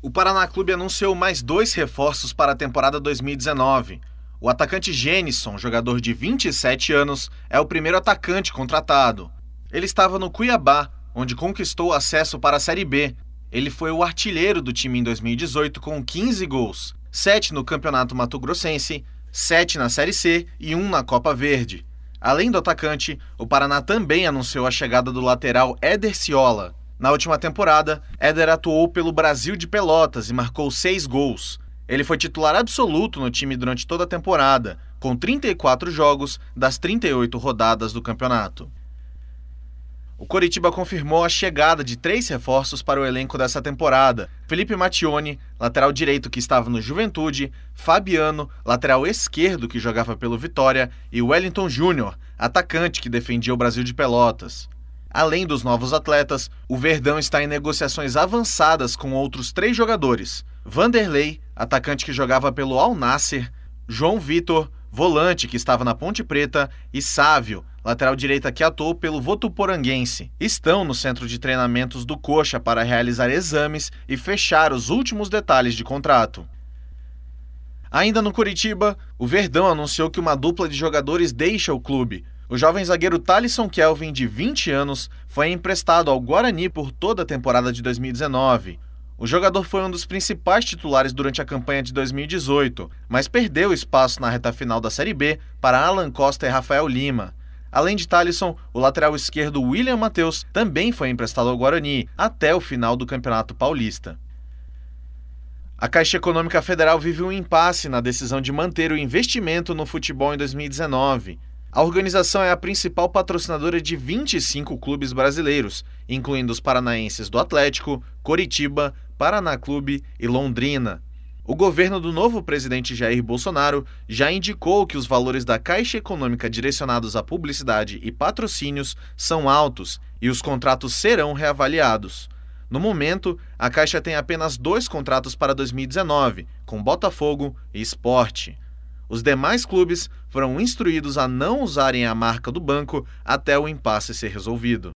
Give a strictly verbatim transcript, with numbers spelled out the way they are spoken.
O Paraná Clube anunciou mais dois reforços para a temporada dois mil e dezenove. O atacante Gênison, jogador de vinte e sete anos, é o primeiro atacante contratado. Ele estava no Cuiabá, onde conquistou acesso para a Série B. Ele foi o artilheiro do time em dois mil e dezoito com quinze gols, sete no Campeonato Mato-Grossense, sete na Série C e um na Copa Verde. Além do atacante, o Paraná também anunciou a chegada do lateral Éder Ciola. Na última temporada, Éder atuou pelo Brasil de Pelotas e marcou seis gols. Ele foi titular absoluto no time durante toda a temporada, com trinta e quatro jogos das trinta e oito rodadas do campeonato. O Coritiba confirmou a chegada de três reforços para o elenco dessa temporada: Felipe Mattioni, lateral direito que estava no Juventude, Fabiano, lateral esquerdo que jogava pelo Vitória, e Wellington Júnior, atacante que defendia o Brasil de Pelotas. Além dos novos atletas, o Verdão está em negociações avançadas com outros três jogadores: Vanderlei, atacante que jogava pelo Al Nassr, João Vitor, volante que estava na Ponte Preta, e Sávio, lateral direita que atuou pelo Votuporanguense. Estão no centro de treinamentos do Coxa para realizar exames e fechar os últimos detalhes de contrato. Ainda no Coritiba, o Verdão anunciou que uma dupla de jogadores deixa o clube. O jovem zagueiro Thalisson Kelvin, de vinte anos, foi emprestado ao Guarani por toda a temporada de dois mil e dezenove. O jogador foi um dos principais titulares durante a campanha de dois mil e dezoito, mas perdeu espaço na reta final da Série B para Alan Costa e Rafael Lima. Além de Thalisson, o lateral esquerdo William Matheus também foi emprestado ao Guarani até o final do Campeonato Paulista. A Caixa Econômica Federal vive um impasse na decisão de manter o investimento no futebol em dois mil e dezenove. A organização é a principal patrocinadora de vinte e cinco clubes brasileiros, incluindo os paranaenses do Atlético, Coritiba, Paraná Clube e Londrina. O governo do novo presidente Jair Bolsonaro já indicou que os valores da Caixa Econômica direcionados à publicidade e patrocínios são altos e os contratos serão reavaliados. No momento, a Caixa tem apenas dois contratos para dois mil e dezenove, com Botafogo e Sport. Os demais clubes foram instruídos a não usarem a marca do banco até o impasse ser resolvido.